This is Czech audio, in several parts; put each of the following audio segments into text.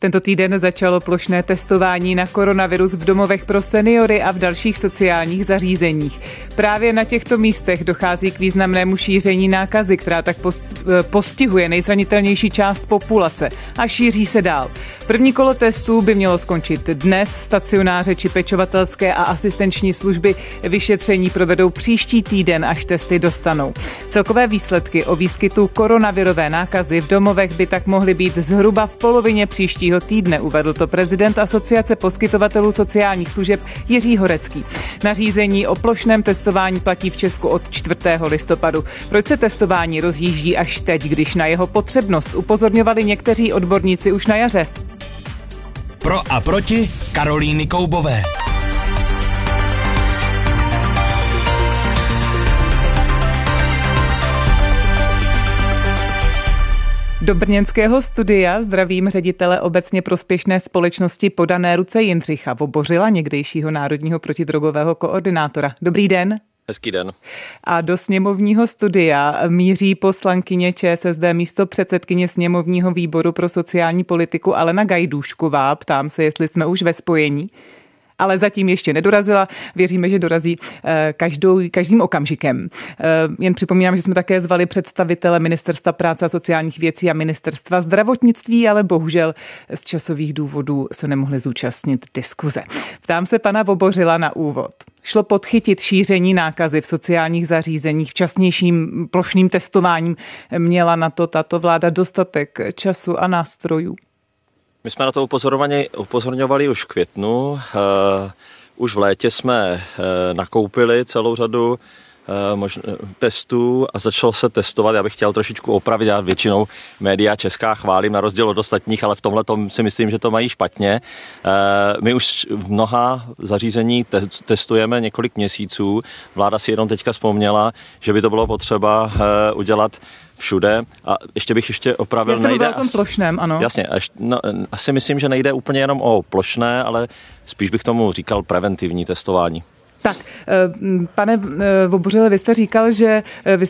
Tento týden začalo plošné testování na koronavirus v domovech pro seniory a v dalších sociálních zařízeních. Právě na těchto místech dochází k významnému šíření nákazy, která tak postihuje nejzranitelnější část populace a šíří se dál. První kolo testů by mělo skončit dnes. Stacionáře či pečovatelské a asistenční služby vyšetření provedou příští týden, až testy dostanou. Celkové výsledky o výskytu koronavirové nákazy v domovech by tak mohly být zhruba v polovině příštího týdne, uvedl to prezident Asociace poskytovatelů sociálních služeb Jiří Horecký. Nařízení o plošném testování platí v Česku od 4. listopadu. Proč se testování rozjíždí až teď, když na jeho potřebnost upozorňovali někteří odborníci už na jaře? Pro a proti Karolíny Koubové. Do brněnského studia zdravím ředitele obecně prospěšné společnosti Podané ruce Jindřicha Vobořila, někdejšího národního protidrogového koordinátora. Dobrý den. Hezký den. A do sněmovního studia míří poslankyně ČSSD místopředsedkyně sněmovního výboru pro sociální politiku Alena Gajdůšková. Ptám se, jestli jsme už ve spojení. Ale zatím ještě nedorazila. Věříme, že dorazí každým okamžikem. Jen připomínám, že jsme také zvali představitele Ministerstva práce a sociálních věcí a Ministerstva zdravotnictví, ale bohužel z časových důvodů se nemohli zúčastnit diskuze. Ptám se pana Vobořila na úvod. Šlo podchytit šíření nákazy v sociálních zařízeních včasnějším plošným testováním. Měla na to tato vláda dostatek času a nástrojů? My jsme na to upozorňovali už v květnu. Už v létě jsme nakoupili celou řadu testů a začalo se testovat. Já bych chtěl trošičku opravit, já většinou média česká chválím na rozdíl od ostatních, ale v tomhle si myslím, že to mají špatně. My už v mnoha zařízení testujeme několik měsíců. Vláda si jenom teďka vzpomněla, že by to bylo potřeba udělat všude. A ještě bych opravil. Já jsem mluvil o tom plošném, ano. Jasně, asi myslím, že nejde úplně jenom o plošné, ale spíš bych tomu říkal preventivní testování. Tak, pane Vobořile, vy jste říkal, že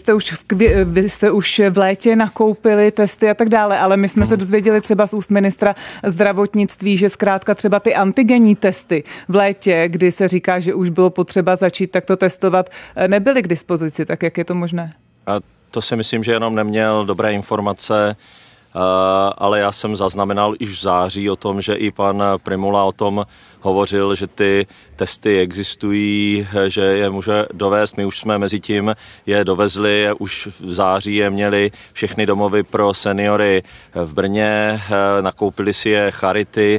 vy jste už v létě nakoupili testy a tak dále, ale my jsme se dozvěděli třeba z úst ministra zdravotnictví, že zkrátka třeba ty antigenní testy v létě, kdy se říká, že už bylo potřeba začít takto testovat, nebyly k dispozici. Tak jak je to možné? A to si myslím, že jenom neměl dobré informace, ale já jsem zaznamenal již v září o tom, že i pan Prymula o tom hovořil, že ty testy existují, že je může dovést. My už jsme mezi tím je dovezli, už v září je měli všechny domovy pro seniory v Brně, nakoupili si je charity,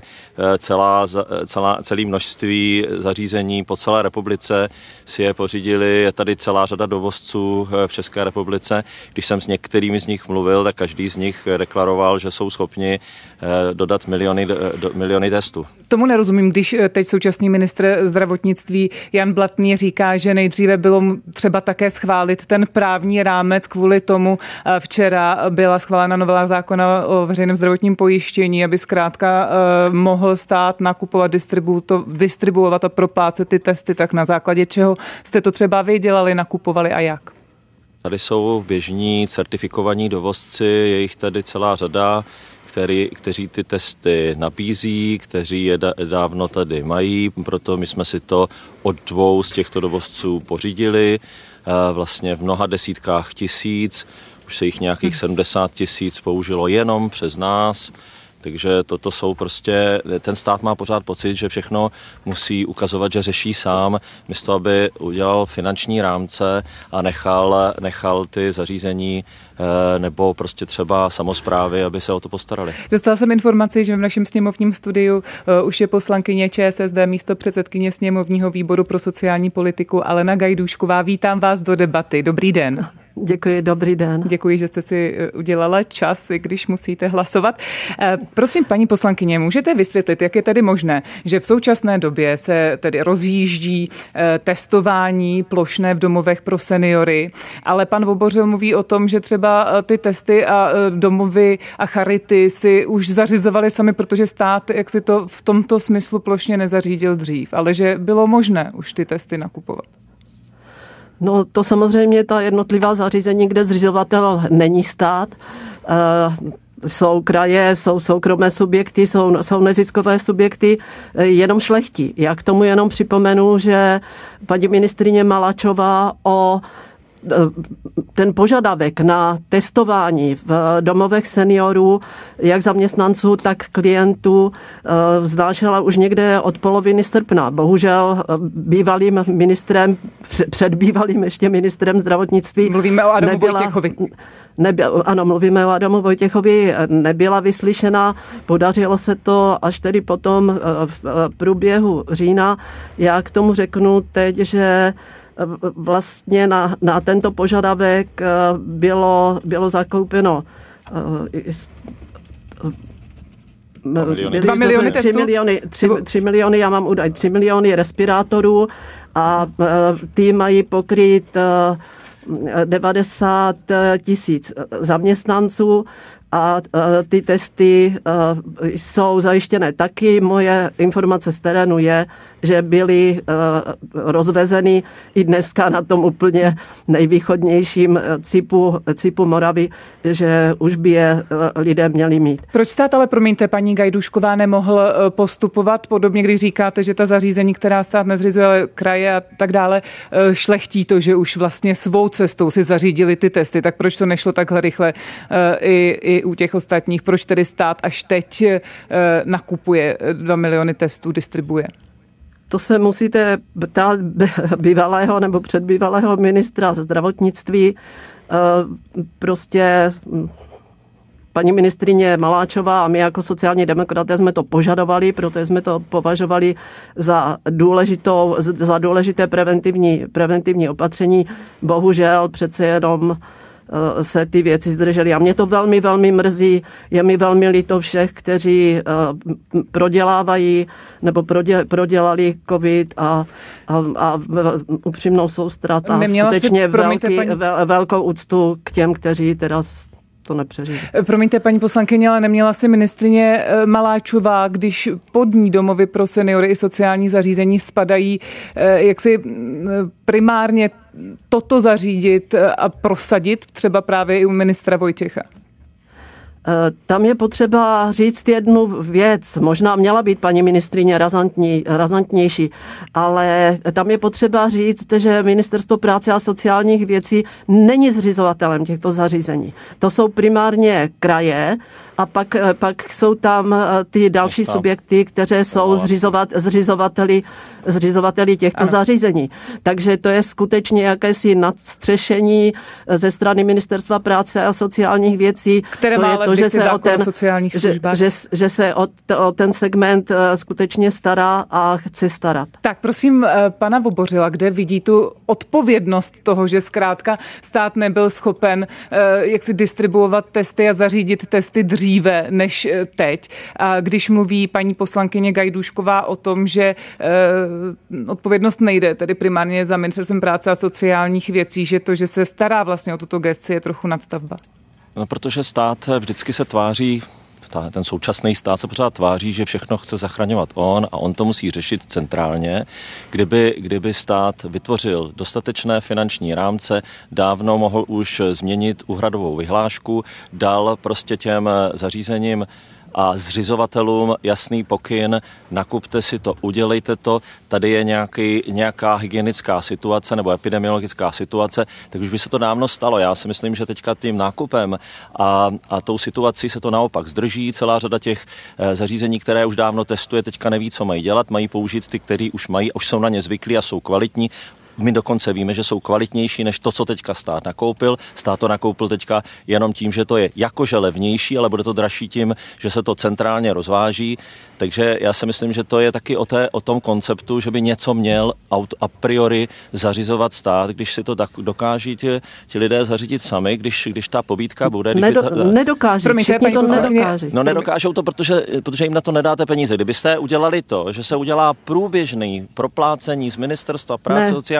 celé množství zařízení po celé republice si je pořídili, je tady celá řada dovozců v České republice. Když jsem s některými z nich mluvil, tak každý z nich deklaroval, že jsou schopni dodat miliony testů. Tomu nerozumím, když teď současný ministr zdravotnictví Jan Blatný říká, že nejdříve bylo třeba také schválit ten právní rámec, kvůli tomu včera byla schválena novela zákona o veřejném zdravotním pojištění, aby zkrátka mohl stát nakupovat, distribuovat a proplácet ty testy, tak na základě čeho jste to třeba vy dělali, nakupovali a jak? Tady jsou běžní certifikovaní dovozci, je jich tady celá řada, kteří ty testy nabízí, kteří je dávno tady mají, proto my jsme si to od 2 z těchto dovozců pořídili, vlastně v mnoha desítkách tisíc, už se jich nějakých 70 000 použilo jenom přes nás. Takže toto jsou prostě, ten stát má pořád pocit, že všechno musí ukazovat, že řeší sám, místo aby udělal finanční rámce a nechal ty zařízení nebo prostě třeba samosprávy, aby se o to postarali. Dostala jsem informaci, že v našem sněmovním studiu už je poslankyně ČSSD místopředsedkyně sněmovního výboru pro sociální politiku Alena Gajdůšková. Vítám vás do debaty. Dobrý den. Děkuji, dobrý den. Děkuji, že jste si udělala čas, i když musíte hlasovat. Prosím, paní poslankyně, můžete vysvětlit, jak je tedy možné, že v současné době se tedy rozjíždí testování plošné v domovech pro seniory, ale pan Vobořil mluví o tom, že třeba ty testy a domovy a charity si už zařizovali sami, protože stát jak si to v tomto smyslu plošně nezařídil dřív, ale že bylo možné už ty testy nakupovat. No to samozřejmě ta jednotlivá zařízení, kde zřizovatel není stát, jsou kraje, jsou soukromé subjekty, jsou neziskové subjekty, jenom šlechtí. Já k tomu jenom připomenu, že paní ministryně Maláčová o ten požadavek na testování v domovech seniorů, jak zaměstnanců, tak klientů, vznášela už někde od poloviny srpna. Bohužel bývalým ministrem, před bývalým ještě ministrem zdravotnictví. Mluvíme o Adamu Vojtěchovi. Ano, mluvíme o Adamu Vojtěchovi, nebyla vyslyšena, podařilo se to až tedy potom v průběhu října. Já k tomu řeknu teď, že vlastně na tento požadavek bylo zakoupeno 2 miliony testů? 3 miliony, já mám údaj, 3 miliony respirátorů a ty mají pokryt 90 000 zaměstnanců a ty testy jsou zajištěné taky. Moje informace z terénu je, že byly rozvezeny i dneska na tom úplně nejvýchodnějším cipu Moravy, že už by je lidé měli mít. Proč stát ale, promiňte, paní Gajdůšková, nemohl postupovat podobně, když říkáte, že ta zařízení, která stát nezřizuje, ale kraje a tak dále, šlechtí to, že už vlastně svou cestou si zařídili ty testy, tak proč to nešlo takhle rychle i u těch ostatních? Proč tedy stát až teď nakupuje 2 miliony testů, distribuje? To se musíte ptát bývalého nebo předbývalého ministra zdravotnictví. Prostě paní ministryně Maláčová a my jako sociální demokraté jsme to požadovali, protože jsme to považovali za důležité preventivní opatření. Bohužel přece jenom se ty věci zdržely. A mě to velmi, velmi mrzí. Je mi velmi líto všech, kteří prodělávají nebo prodělali covid a upřímnou soustrat a skutečně velkou úctu k těm, kteří teraz to nepřežili. Promiňte, paní poslankyně, ale neměla si ministryně Maláčová, když pod ní domovy pro seniory i sociální zařízení spadají, jak si primárně toto zařídit a prosadit, třeba právě i u ministra Vojtěcha? Tam je potřeba říct jednu věc. Možná měla být paní ministryně razantnější, ale tam je potřeba říct, že Ministerstvo práce a sociálních věcí není zřizovatelem těchto zařízení. To jsou primárně kraje a pak jsou tam ty další subjekty, které jsou zřizovateli těchto zařízení. Takže to je skutečně jakési nadstřešení ze strany Ministerstva práce a sociálních věcí. Které má ale že se o ten segment skutečně stará a chce starat. Tak prosím pana Vobořila, kde vidí tu odpovědnost toho, že zkrátka stát nebyl schopen jak si distribuovat testy a zařídit testy dříve než teď. A když mluví paní poslankyně Gajdůšková o tom, že odpovědnost nejde tedy primárně za Ministerstvem práce a sociálních věcí, že to, že se stará vlastně o tuto gesci, je trochu nadstavba. No, protože stát vždycky se tváří, ten současný stát se pořád tváří, že všechno chce zachraňovat on a on to musí řešit centrálně. Kdyby stát vytvořil dostatečné finanční rámce, dávno mohl už změnit úhradovou vyhlášku, dal prostě těm zařízením a zřizovatelům jasný pokyn, nakupte si to, udělejte to, tady je nějaká hygienická situace nebo epidemiologická situace, tak už by se to dávno stalo. Já si myslím, že teďka tím nákupem a tou situací se to naopak zdrží. Celá řada těch zařízení, které už dávno testuje, teďka neví, co mají dělat, mají použít ty, který už mají, už jsou na ně zvyklí a jsou kvalitní. My dokonce víme, že jsou kvalitnější než to, co teďka stát nakoupil. Stát to nakoupil teďka jenom tím, že to je jakože levnější, ale bude to dražší tím, že se to centrálně rozváží. Takže já si myslím, že to je taky o tom konceptu, že by něco měl a priori zařizovat stát, když si to dokáží ti lidé zařídit sami, když ta pobídka bude. Nedokáží. No nedokážou to, protože jim na to nedáte peníze. Kdybyste udělali to, že se udělá průběžný proplácení z Ministerstva práce sociální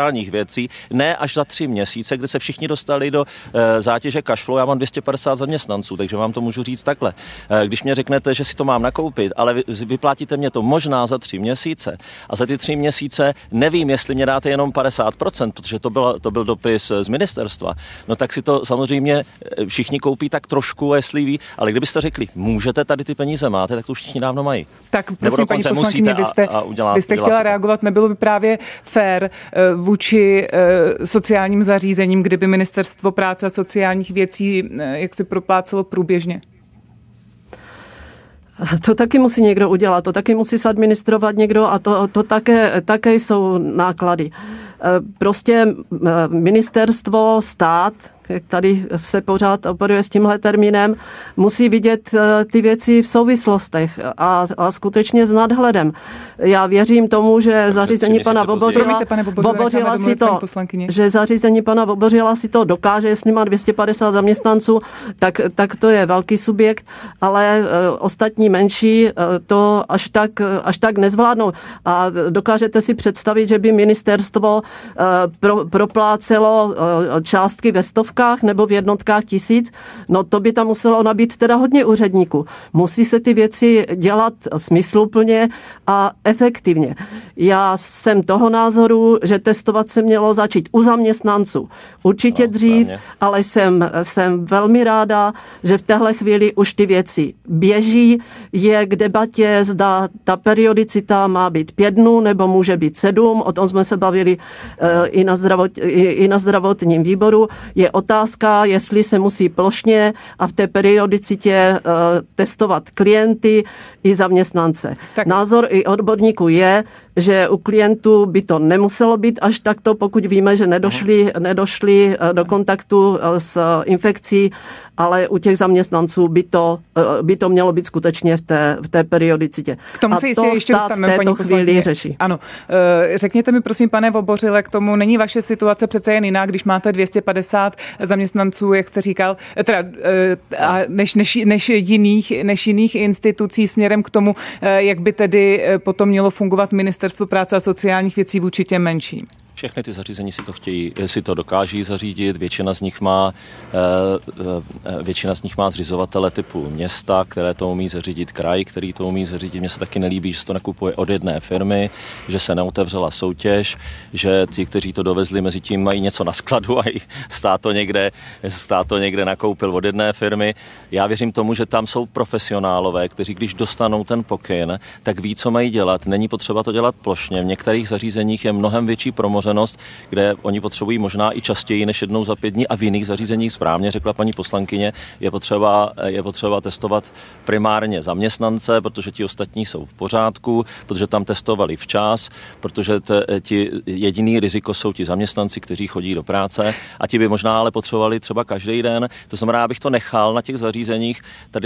sociálních věcí, ne až za 3 měsíce, kdy se všichni dostali do zátěže cashflow. Já mám 250 zaměstnanců, takže vám to můžu říct takhle. Když mě řeknete, že si to mám nakoupit, ale vyplatíte mě to možná za 3 měsíce a za ty 3 měsíce nevím, jestli mě dáte jenom 50%, protože to byl dopis z ministerstva, no tak si to samozřejmě všichni koupí tak trošku, jestli ví, ale kdybyste řekli, můžete tady ty peníze máte, tak to už všichni dávno mají. Tak prosím, paní poslankyně, vy jste chtěla reagovat, nebylo by právě fér vůči sociálním zařízením, kdyby ministerstvo práce a sociálních věcí jak si proplácelo průběžně? To taky musí někdo udělat, to taky musí administrovat někdo a to také jsou náklady. Prostě ministerstvo, stát, jak tady se pořád operuje s tímhle termínem, musí vidět ty věci v souvislostech a skutečně s nadhledem. Já věřím tomu, že zařízení pana Vobořila si to dokáže, jestli má 250 zaměstnanců, tak to je velký subjekt, ale ostatní menší to až tak nezvládnou. A dokážete si představit, že by ministerstvo proplácelo částky ve stovkách nebo v jednotkách tisíc, no to by tam muselo nabít teda hodně úředníků. Musí se ty věci dělat smysluplně a efektivně. Já jsem toho názoru, že testovat se mělo začít u zaměstnanců. Určitě dřív, ale jsem velmi ráda, že v téhle chvíli už ty věci běží. Je k debatě, zda ta periodicita má být 5 dnů nebo může být 7. O tom jsme se bavili i na zdravotním výboru. Je otázka, jestli se musí plošně a v té periodicitě testovat klienty i zaměstnance. Tak. Názor i odborníků je, že u klientů by to nemuselo být až takto, pokud víme, že nedošli do kontaktu s infekcí, ale u těch zaměstnanců by to mělo být skutečně v té periodicitě. K tomu se jistě ještě dostaneme, paní poslankyně. Řeší. Ano. Řekněte mi, prosím, pane Vobořile, k tomu není vaše situace přece jen jiná, když máte 250 zaměstnanců, jak jste říkal, než jiných institucí směrem k tomu, jak by tedy potom mělo fungovat Ministerstvo práce a sociálních věcí vůči těm menším. Všechny ty zařízení si to dokáží zařídit, většina z nich má zřizovatele typu města, které to umí zařídit, kraj, který to umí zařídit. Mně se taky nelíbí, že se to nakupuje od jedné firmy, že se neotevřela soutěž, že ti, kteří to dovezli, mezi tím mají něco na skladu a stát to někde nakoupil od jedné firmy. Já věřím tomu, že tam jsou profesionálové, kteří když dostanou ten pokyn, tak ví, co mají dělat. Není potřeba to dělat plošně. V některých zařízeních je mnohem větší promořenost, kde oni potřebují možná i častěji než jednou za 5 dní a v jiných zařízeních, správně řekla paní poslankyně, je potřeba testovat primárně zaměstnance, protože ti ostatní jsou v pořádku, protože tam testovali včas, protože ti jediný riziko jsou ti zaměstnanci, kteří chodí do práce a ti by možná ale potřebovali třeba každý den. To znamená, abych to nechal na těch zařízeních, tady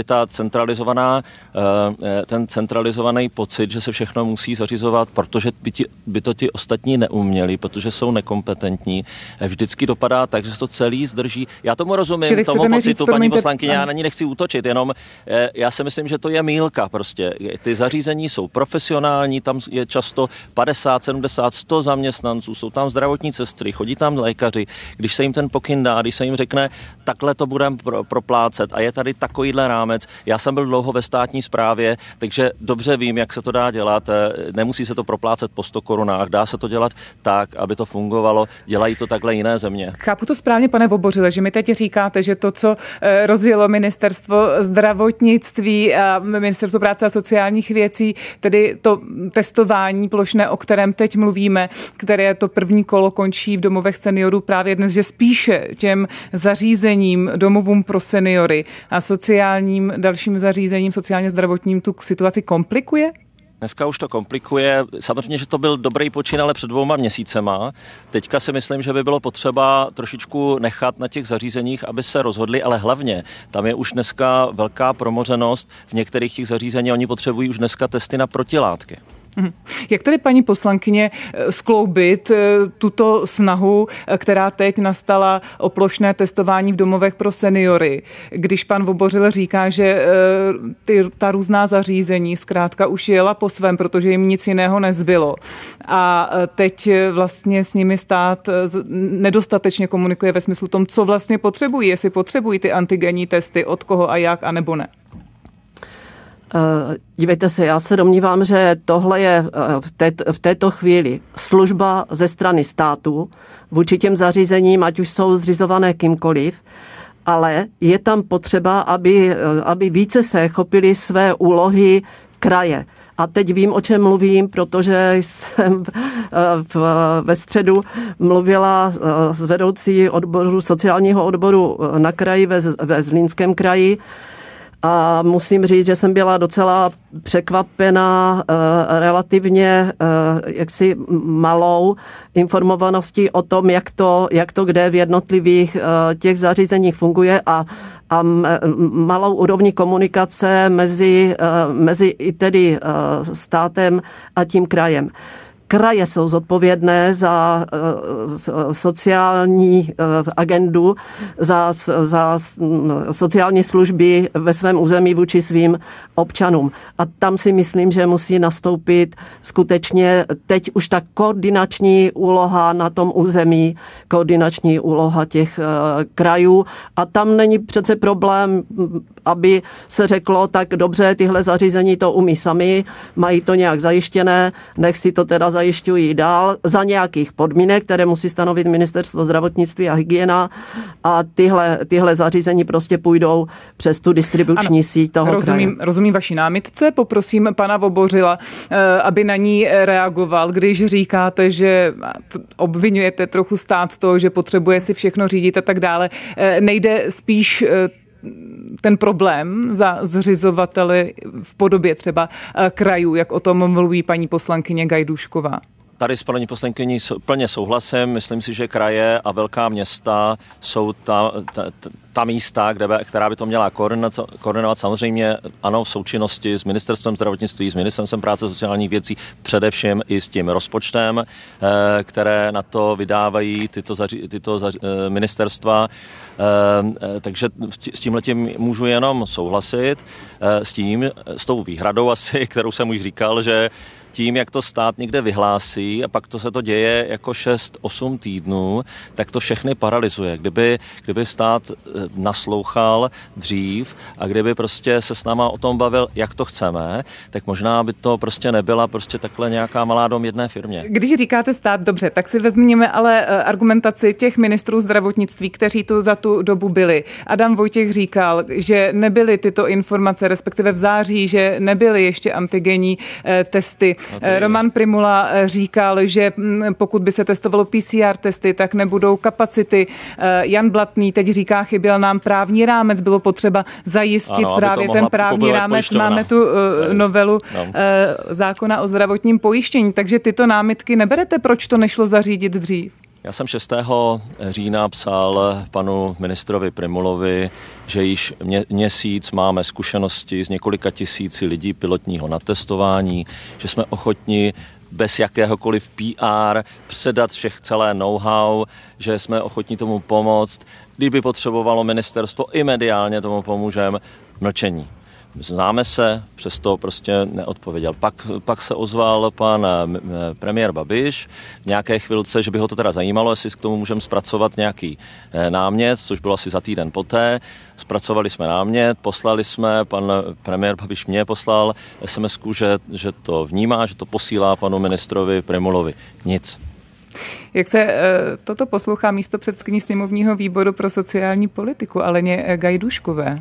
ten centralizovaný pocit, že se všechno musí zařizovat, protože by to ti ostatní neuměli, protože jsou nekompetentní. Vždycky dopadá tak, že se to celý zdrží. Já tomu rozumím, tomu pocitu, paní poslankyně, já na ní nechci útočit, jenom já si myslím, že to je mýlka prostě. Ty zařízení jsou profesionální, tam je často 50, 70, 100 zaměstnanců, jsou tam zdravotní sestry, chodí tam lékaři. Když se jim ten pokyn dá, když se jim řekne, takhle to budeme proplácet a je tady takovýhle rámec. Já jsem byl dlouho ve státní správě, takže dobře vím, jak se to dá dělat. Nemusí se to proplácet po 100 korunách, dá se to dělat tak, aby to fungovalo. Dělají to takhle jiné země. Chápu to správně, pane Vobořile, že mi teď říkáte, že to, co rozjelo Ministerstvo zdravotnictví a Ministerstvo práce a sociálních věcí, tedy to testování plošné, o kterém teď mluvíme, které to první kolo končí v domovech seniorů právě dnes, že spíše těm zařízením, domovům pro seniory a dalším zařízením sociálně zdravotním tu situaci komplikuje? Dneska už to komplikuje. Samozřejmě, že to byl dobrý počin, ale před 2 měsícema. Teďka si myslím, že by bylo potřeba trošičku nechat na těch zařízeních, aby se rozhodli, ale hlavně tam je už dneska velká promořenost. V některých těch zařízeních oni potřebují už dneska testy na protilátky. Jak tedy, paní poslankyně, skloubit tuto snahu, která teď nastala o plošné testování v domovech pro seniory, když pan Vobořil říká, že ta různá zařízení zkrátka už jela po svém, protože jim nic jiného nezbylo. A teď vlastně s nimi stát nedostatečně komunikuje ve smyslu tom, co vlastně potřebují, jestli potřebují ty antigenní testy, od koho a jak, anebo ne. Dívejte se, já se domnívám, že tohle je v této chvíli služba ze strany státu vůči těm zařízením, ať už jsou zřizované kýmkoliv, ale je tam potřeba, aby více se chopili své úlohy kraje. A teď vím, o čem mluvím, protože jsem ve středu mluvila s vedoucí sociálního odboru na kraji ve Zlínském kraji. A musím říct, že jsem byla docela překvapená relativně jaksi malou informovaností o tom, jak to kde v jednotlivých těch zařízeních funguje a malou úrovní komunikace mezi i tedy státem a tím krajem. Kraje jsou zodpovědné za sociální agendu, za sociální služby ve svém území vůči svým občanům. A tam si myslím, že musí nastoupit skutečně teď už ta koordinační úloha na tom území, koordinační úloha těch krajů. A tam není přece problém, aby se řeklo, tak dobře, tyhle zařízení to umí sami, mají to nějak zajištěné, nech si to teda zajišťují dál za nějakých podmínek, které musí stanovit Ministerstvo zdravotnictví a hygiena a tyhle zařízení prostě půjdou přes tu distribuční síť toho kraje. Rozumím vaší námitce, poprosím pana Vobořila, aby na ní reagoval, když říkáte, že obvinujete trochu stát z toho, že potřebuje si všechno řídit a tak dále. Nejde spíš ten problém za zřizovateli v podobě třeba krajů, jak o tom mluví paní poslankyně Gajdůšková? Tady s paní poslankyní plně souhlasím. Myslím si, že kraje a velká města jsou ta místa, která by to měla koordinovat. Samozřejmě ano, v součinnosti s Ministerstvem zdravotnictví, s Ministerstvem práce a sociálních věcí, především i s tím rozpočtem, které na to vydávají tyto ministerstva. Takže s tímhletím můžu jenom souhlasit s tou výhradou asi, kterou jsem už říkal, že tím, jak to stát někde vyhlásí a pak se to děje jako 6-8 týdnů, tak to všechny paralyzuje. Kdyby stát naslouchal dřív a kdyby prostě se s náma o tom bavil, jak to chceme, tak možná by to prostě nebyla prostě takhle nějaká malá dom jedné firmě. Když říkáte stát, dobře, tak si vezměme ale argumentaci těch ministrů zdravotnictví, kteří tu za tu dobu byli. Adam Vojtěch říkal, že nebyly tyto informace, respektive v září, že nebyly ještě antigenní testy. Roman Prymula říkal, že pokud by se testovalo PCR testy, tak nebudou kapacity. Jan Blatný teď říká, chyběl nám právní rámec, bylo potřeba zajistit právě ten právní rámec. Máme tu novelu zákona o zdravotním pojištění, takže tyto námitky neberete, proč to nešlo zařídit dřív? Já jsem 6. října psal panu ministrovi Prymulovi, že již měsíc máme zkušenosti s několika tisíci lidí pilotního natestování, že jsme ochotni bez jakéhokoliv PR předat celé know-how, že jsme ochotni tomu pomoct. Kdyby potřebovalo ministerstvo, i mediálně tomu pomůžeme. Mlčení. Známe se, přesto prostě neodpověděl. Pak se ozval pan premiér Babiš v nějaké chvilce, že by ho to teda zajímalo, jestli k tomu můžeme zpracovat nějaký námět, což bylo asi za týden poté. Zpracovali jsme námět, poslali jsme, pan premiér Babiš mě poslal SMS-ku, že to vnímá, že to posílá panu ministrovi Prymulovi. Nic. Jak se toto poslouchá místopředsedkyní sněmovního výboru pro sociální politiku Aleně Gajdůškové?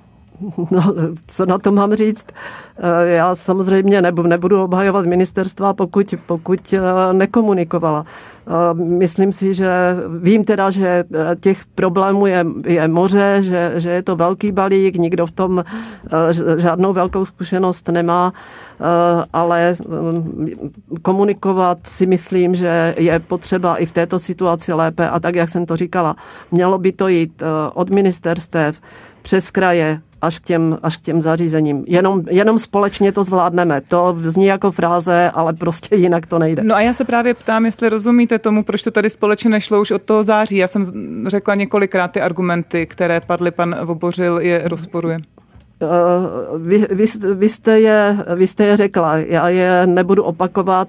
No, co na to mám říct? Já samozřejmě nebudu obhajovat ministerstva, pokud nekomunikovala. Myslím si, že vím teda, že těch problémů je moře, že je to velký balík, nikdo v tom žádnou velkou zkušenost nemá, ale komunikovat si myslím, že je potřeba i v této situaci lépe a tak, jak jsem to říkala, mělo by to jít od ministerstev přes kraje až k těm zařízením. Jenom společně to zvládneme. To zní jako fráze, ale prostě jinak to nejde. No a já se právě ptám, jestli rozumíte tomu, proč to tady společně nešlo už od toho září. Já jsem řekla několikrát ty argumenty, které padly, pan Vobořil je rozporuje. Vy jste je řekla, já je nebudu opakovat.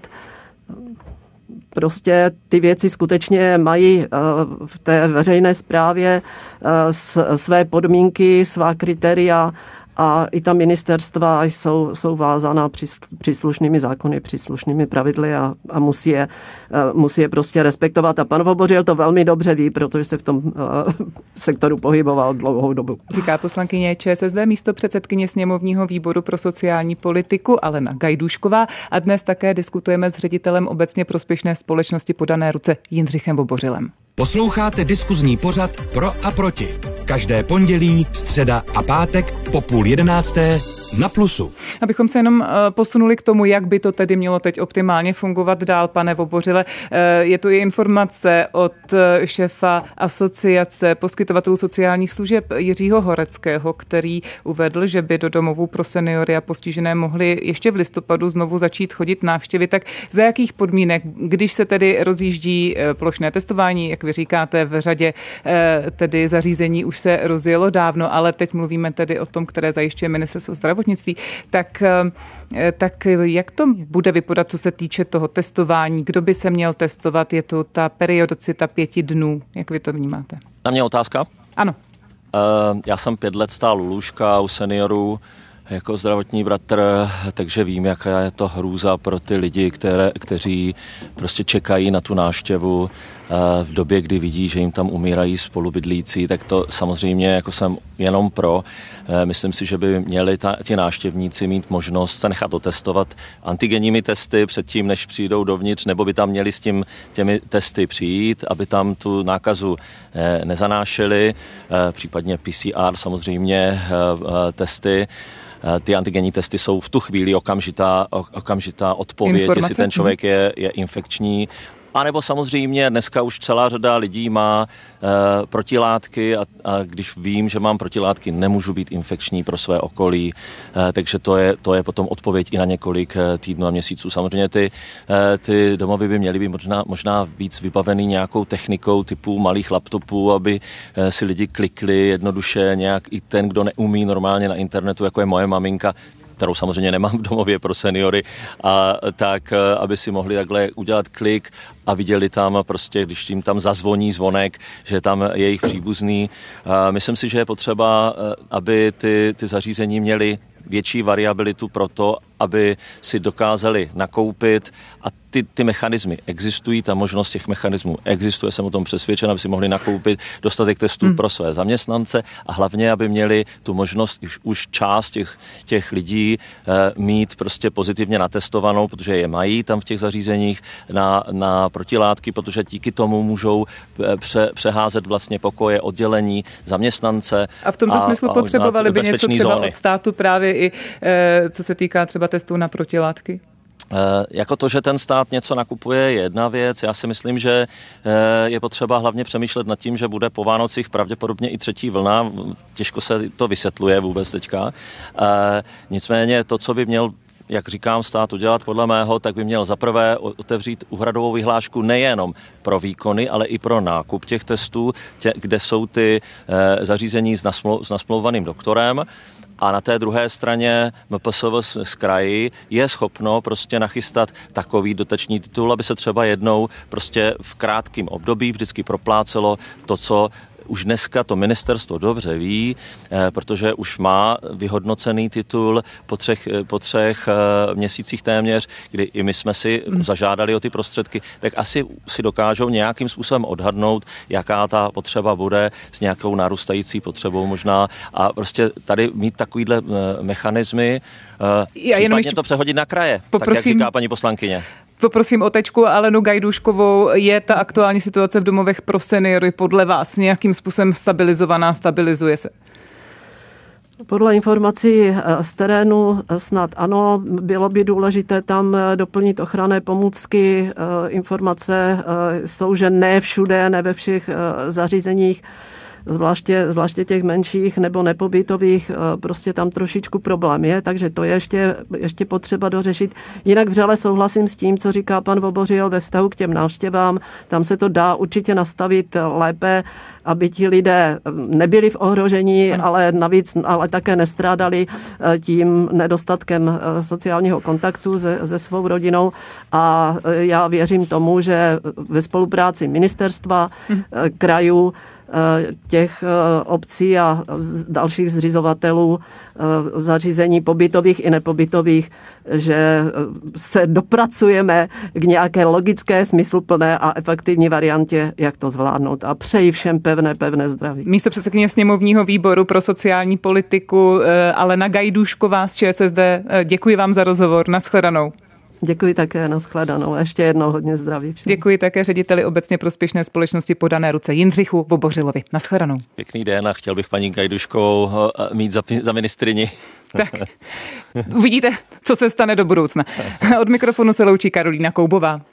Prostě ty věci skutečně mají v té veřejné správě své podmínky, svá kritéria a i ta ministerstva jsou vázána příslušnými zákony, příslušnými pravidly a musí je prostě respektovat. A pan Vobořil to velmi dobře ví, protože se v tom sektoru pohyboval dlouhou dobu. Říká poslankyně ČSSD, místopředsedkyně sněmovního výboru pro sociální politiku Alena Gajdůšková a dnes také diskutujeme s ředitelem obecně prospěšné společnosti Podané ruce Jindřichem Vobořilem. Posloucháte diskuzní pořad Pro a proti. Každé pondělí, středa a pátek po 10:30 na Plusu. Abychom se jenom posunuli k tomu, jak by to tedy mělo teď optimálně fungovat dál, pane Vobořile. Je tu i informace od šéfa asociace poskytovatelů sociálních služeb Jiřího Horeckého, který uvedl, že by do domovů pro seniory a postižené mohli ještě v listopadu znovu začít chodit návštěvy. Tak za jakých podmínek, když se tedy rozjíždí plošné testování, jak vy říkáte, v řadě tedy zařízení už se rozjelo dávno, ale teď mluvíme tedy o tom, které zajišťuje ministerstvo zdravotnictví, tak jak to bude vypadat, co se týče toho testování? Kdo by se měl testovat? Je to ta periodicita 5 dnů. Jak vy to vnímáte? Na mě otázka? Ano. Já jsem 5 let stál u lůžka, u seniorů, jako zdravotní bratr, takže vím, jaká je to hrůza pro ty lidi, kteří prostě čekají na tu návštěvu v době, kdy vidí, že jim tam umírají spolubydlící, tak to samozřejmě jako jsem jenom pro. Myslím si, že by měli ti návštěvníci mít možnost se nechat otestovat antigenními testy předtím, než přijdou dovnitř, nebo by tam měli s těmi testy přijít, aby tam tu nákazu nezanášeli, případně PCR samozřejmě testy. Ty antigenní testy jsou v tu chvíli okamžitá odpověď, jestli ten člověk je infekční. A nebo samozřejmě dneska už celá řada lidí má protilátky a když vím, že mám protilátky, nemůžu být infekční pro své okolí, takže to je potom odpověď i na několik týdnů a měsíců. Samozřejmě ty domovy by měly být možná víc vybavený nějakou technikou typu malých laptopů, aby si lidi klikli jednoduše nějak i ten, kdo neumí normálně na internetu, jako je moje maminka, kterou samozřejmě nemám v domově pro seniory, a tak, aby si mohli takhle udělat klik a viděli tam prostě, když jim tam zazvoní zvonek, že tam je jejich příbuzný. Myslím si, že je potřeba, aby ty zařízení měly větší variabilitu pro to, aby si dokázali nakoupit a ty mechanismy existují, ta možnost těch mechanismů existuje, jsem o tom přesvědčen, aby si mohli nakoupit dostatek testů pro své zaměstnance a hlavně, aby měli tu možnost už část těch lidí mít prostě pozitivně natestovanou, protože je mají tam v těch zařízeních na protilátky, protože díky tomu můžou přeházet vlastně pokoje, oddělení, zaměstnance. A v tomto smyslu potřebovali by něco třeba od státu právě i co se týká třeba testů na protilátky? Jako to, že ten stát něco nakupuje, je jedna věc. Já si myslím, že je potřeba hlavně přemýšlet nad tím, že bude po Vánocích pravděpodobně i 3. vlna. Těžko se to vysvětluje vůbec teďka. Nicméně to, co by měl, jak říkám, stát udělat podle mého, tak by měl zaprvé otevřít úhradovou vyhlášku nejenom pro výkony, ale i pro nákup těch testů, kde jsou ty zařízení s nasmlouvaným doktorem. A na té druhé straně MPSV z kraji je schopno prostě nachystat takový dotační titul, aby se třeba jednou prostě v krátkém období vždycky proplácelo to, co už dneska to ministerstvo dobře ví, protože už má vyhodnocený titul po třech měsících téměř, kdy i my jsme si zažádali o ty prostředky, tak asi si dokážou nějakým způsobem odhadnout, jaká ta potřeba bude s nějakou narůstající potřebou možná a prostě tady mít takovýhle mechanismy, případně to přehodit na kraje, tak jak říká paní poslankyně. Poprosím o tečku Alenu Gajdůškovou. Je ta aktuální situace v domovech pro seniory podle vás nějakým způsobem stabilizovaná, stabilizuje se? Podle informací z terénu snad ano, bylo by důležité tam doplnit ochranné pomůcky. Informace jsou, že ne všude, ne ve všech zařízeních zvláště těch menších nebo nepobytových, prostě tam trošičku problém je, takže to je ještě potřeba dořešit. Jinak vřele souhlasím s tím, co říká pan Vobořil ve vztahu k těm návštěvám. Tam se to dá určitě nastavit lépe, aby ti lidé nebyli v ohrožení, ale také nestrádali tím nedostatkem sociálního kontaktu se svou rodinou. A já věřím tomu, že ve spolupráci ministerstva, krajů, těch obcí a dalších zřizovatelů zařízení pobytových i nepobytových, že se dopracujeme k nějaké logické, smysluplné a efektivní variantě, jak to zvládnout. A přeji všem pevné zdraví. Místopředsedkyně sněmovního výboru pro sociální politiku Alena Gajdůšková z ČSSD. Děkuji vám za rozhovor. Nashledanou. Děkuji také, nashledanou. Ještě jednou hodně zdraví všem. Děkuji také řediteli obecně prospěšné společnosti Podané ruce Jindřichu Vobořilovi. Nashledanou. Pěkný den a chtěl bych paní Gajduškovou mít za ministryni. Tak, uvidíte, co se stane do budoucna. Od mikrofonu se loučí Karolína Koubová.